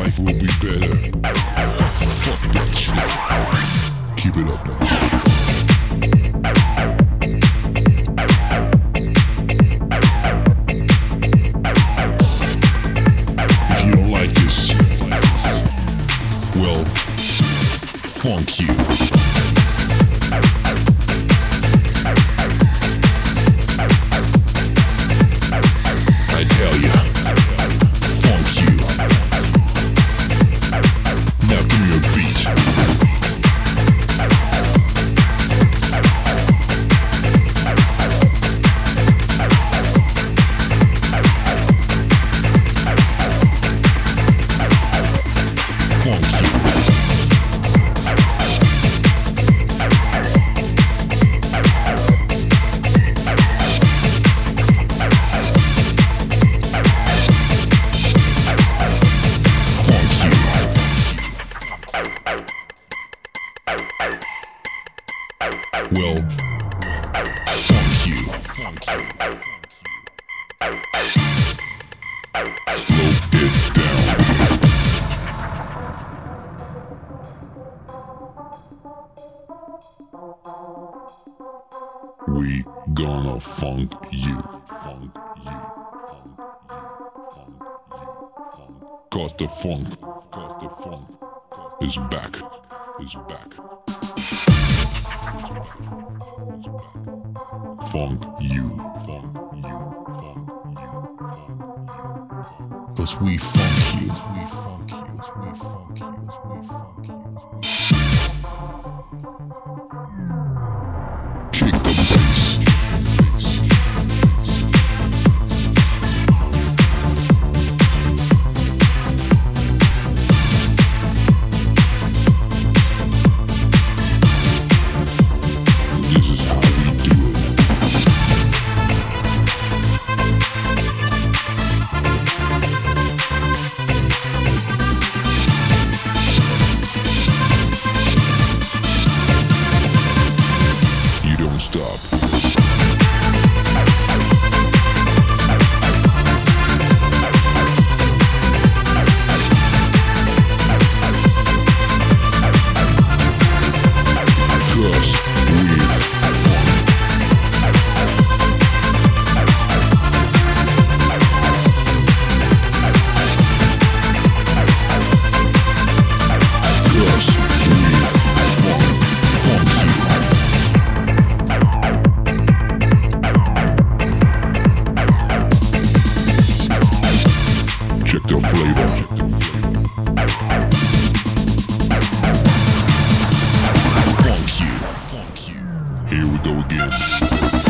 life will be better. Fuck that shit. Keep it up now. Funk you. I tell you, funk you. Now give me a beat. Funk you. Well, funk you. Slow it down. We gonna funk you. Cause the funk is back. Funk you. Cause we funk you. Kick the bass. This is how we do it. You don't stop. Check the flavor. Funk you. Here we go again.